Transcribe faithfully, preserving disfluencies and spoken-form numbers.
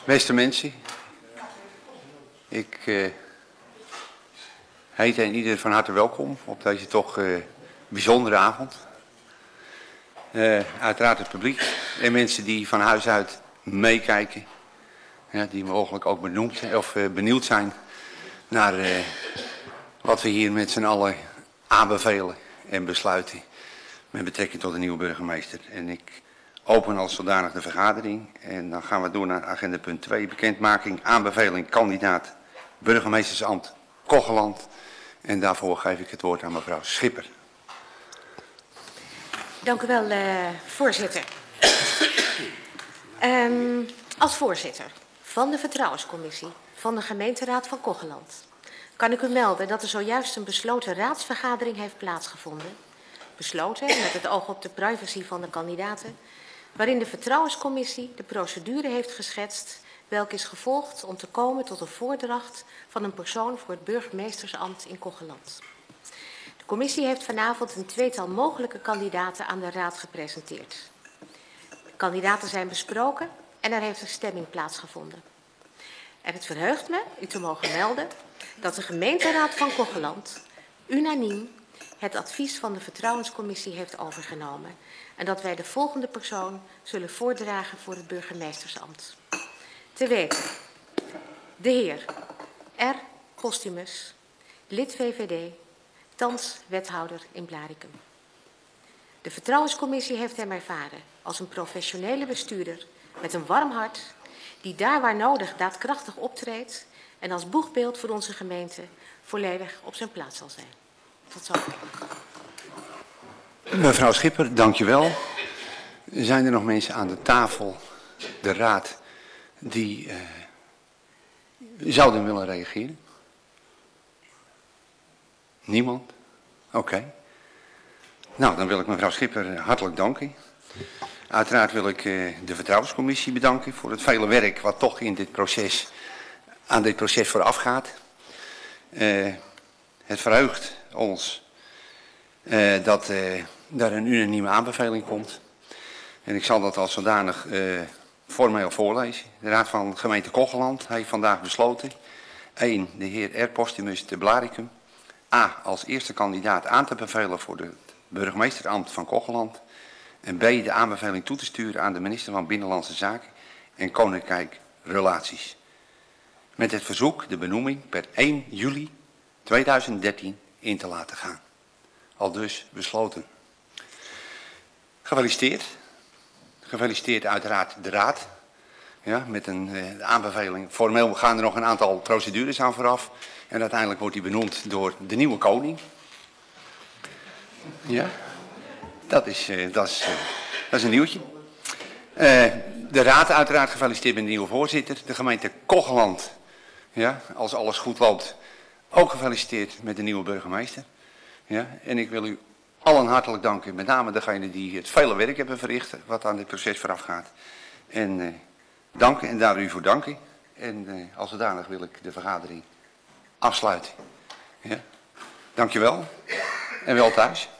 Beste mensen, ik uh, heet en ieder van harte welkom op deze toch uh, bijzondere avond. Uh, uiteraard het publiek en mensen die van huis uit meekijken, ja, die mogelijk ook benoemd, of, uh, benieuwd zijn naar uh, wat we hier met z'n allen aanbevelen en besluiten met betrekking tot de nieuwe burgemeester. En ik open als zodanig de vergadering en dan gaan we door naar agenda punt twee, bekendmaking, aanbeveling, kandidaat, burgemeestersambt Kocheland. En daarvoor geef ik het woord aan mevrouw Schipper. Dank u wel, uh, voorzitter. um, als voorzitter van de Vertrouwenscommissie van de gemeenteraad van Kocheland kan ik u melden dat er zojuist een besloten raadsvergadering heeft plaatsgevonden. Besloten met het oog op de privacy van de kandidaten, waarin de Vertrouwenscommissie de procedure heeft geschetst welke is gevolgd om te komen tot een voordracht van een persoon voor het burgemeestersambt in Kocheland. De commissie heeft vanavond een tweetal mogelijke kandidaten aan de raad gepresenteerd. De kandidaten zijn besproken en er heeft een stemming plaatsgevonden. En het verheugt me u te mogen melden dat de gemeenteraad van Kocheland unaniem het advies van de Vertrouwenscommissie heeft overgenomen en dat wij de volgende persoon zullen voordragen voor het burgemeestersambt. Te weten, de heer R. Postumus, lid V V D, thans wethouder in Blaricum. De Vertrouwenscommissie heeft hem ervaren als een professionele bestuurder met een warm hart die daar waar nodig daadkrachtig optreedt en als boegbeeld voor onze gemeente volledig op zijn plaats zal zijn. Tot zover. Mevrouw Schipper, dank je wel. Zijn er nog mensen aan de tafel, de raad, die uh, zouden willen reageren? Niemand? Oké. Okay. Nou, dan wil ik mevrouw Schipper hartelijk danken. Uiteraard wil ik uh, de Vertrouwenscommissie bedanken voor het vele werk wat toch in dit proces, aan dit proces vooraf gaat. Uh, het verheugt ons uh, dat uh, daar een unanieme aanbeveling komt. En ik zal dat als zodanig uh, formeel voorlezen. De Raad van Gemeente Kocheland heeft vandaag besloten één. De heer R. Postumus te Blaricum A. als eerste kandidaat aan te bevelen voor het burgemeesterambt van Kocheland. En B. de aanbeveling toe te sturen aan de minister van Binnenlandse Zaken en Koninkrijk Relaties. Met het verzoek de benoeming per één juli tweeduizend dertien in te laten gaan. Al dus besloten. Gefeliciteerd. Gefeliciteerd uiteraard de raad. Ja, met een uh, aanbeveling. Formeel gaan er nog een aantal procedures aan vooraf. En uiteindelijk wordt die benoemd door de nieuwe koning. Ja, dat is, uh, dat is, uh, dat is een nieuwtje. Uh, de raad uiteraard gefeliciteerd met de nieuwe voorzitter. De gemeente Kocheland, ja, als alles goed loopt, ook gefeliciteerd met de nieuwe burgemeester. Ja, en ik wil u allen hartelijk danken, met name degenen die het vele werk hebben verricht, wat aan dit proces vooraf gaat. En uh, danken en daar u voor danken. En uh, als zodanig wil ik de vergadering afsluiten. Ja. Dank je wel en wel thuis.